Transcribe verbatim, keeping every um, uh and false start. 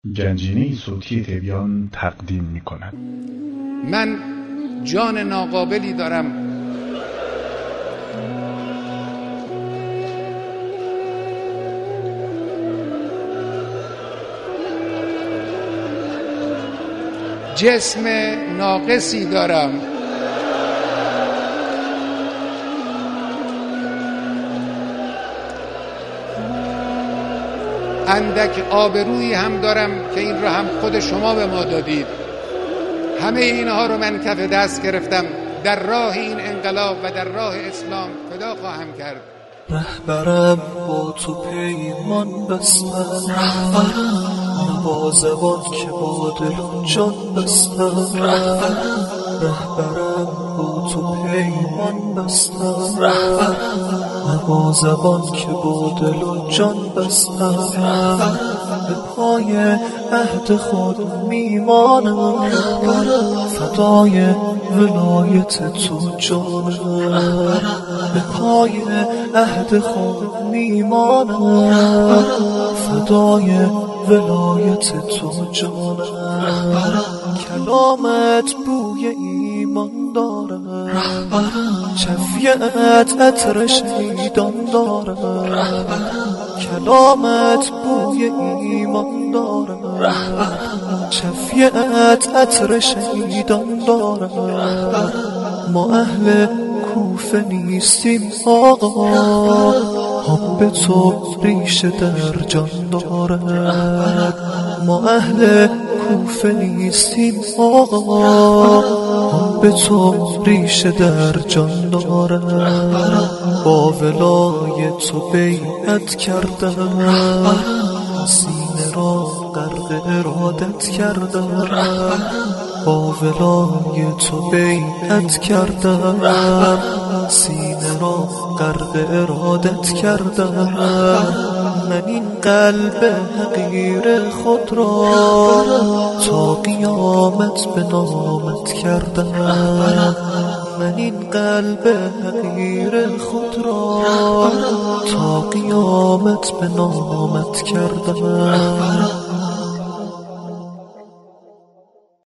گنجینه صوتی تبیان تقدیم می کند. من جان ناقابلی دارم، جسم ناقصی دارم، اندک آبرویی هم دارم که این را هم خود شما به ما دادید. همه اینها رو من کف دست گرفتم، در راه این انقلاب و در راه اسلام فدا خواهم کرد. رهبرم با تو پیمان بستم، رهبرم با زبان که با دل و جان بستم، رهبرم با تو پیمان بستم، رهبرم با زبان که با دل و جان بستم، به پای عهد خود میمانم، فدای ولایت تو جانم، به پای عهد خود میمانم، فدای ولایت تو جانم، کلامت بوی ایمان دارم، شفیعت عطر شیدان دارم، کلامت بوی ایمان دارم، شفیعت عطر شیدان دارم. ما اهل کوفه نیستیم آقا، حب تو ریشه در جان دارد. ما اهل کوفه نیستیم آقا، حب تو ریشه در جان دارد. با ولای تو بیعت کردم، سینه را غرق ارادت کردم، با ولای تو بیعت کردم، سینه را غرق ارادت کردم. من این قلب حقیر خود را تا قیامت به نامت کردم، من این قلب حقیر خود را تا قیامت به نامت کردم.